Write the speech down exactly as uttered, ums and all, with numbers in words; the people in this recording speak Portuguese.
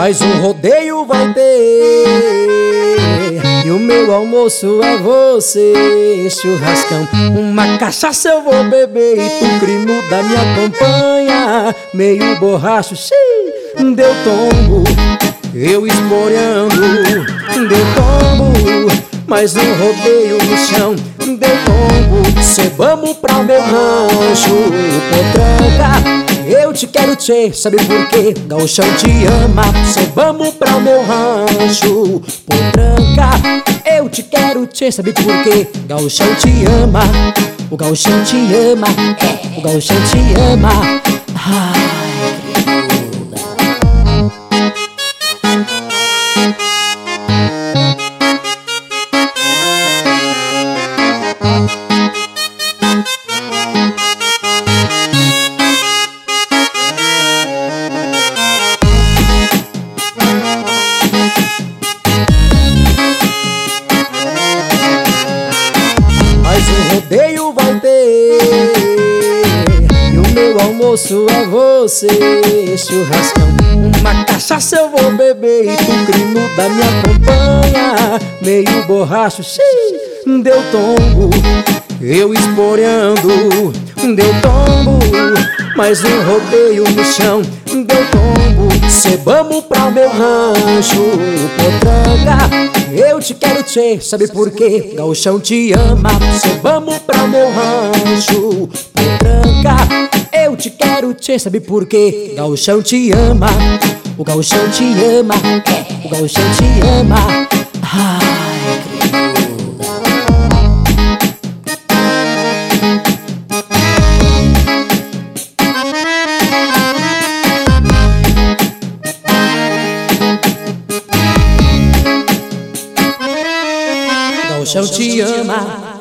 Mais um rodeio vai ter, e o meu almoço é você. Churrascão, uma cachaça eu vou beber, e tu crino da me acompanha. Meio borracho, xiii, deu tombo, eu esporeando, deu tombo. Mais um rodeio no chão, deu tombo. Cê vamos pra o meu rancho, potranca. Eu te quero, tchê, sabe por quê? Gauchão te ama. Cê vamos pra o meu rancho, potranca. Eu te quero, tchê, sabe por quê? Gauchão te ama. O gauchão te ama, é, o gauchão te ama. Ai, mais um rodeio vai ter, e o meu almoço é você. Churrascão, uma cachaça eu vou beber, e tu crino da me acompanha. Meio borracho, xiii, deu tombo, eu esporeando, deu tombo. Mais um rodeio no chão, deu tombo. Cê vamos pra o meu rancho, potranca. Eu te quero, tchê, sabe por quê? Gauchão te ama. Cê vamos pra o meu rancho, potranca. Eu te quero, tchê, sabe por quê? Gauchão te ama. O gauchão te ama, é, o gauchão te ama. Ai, gauchão te ama.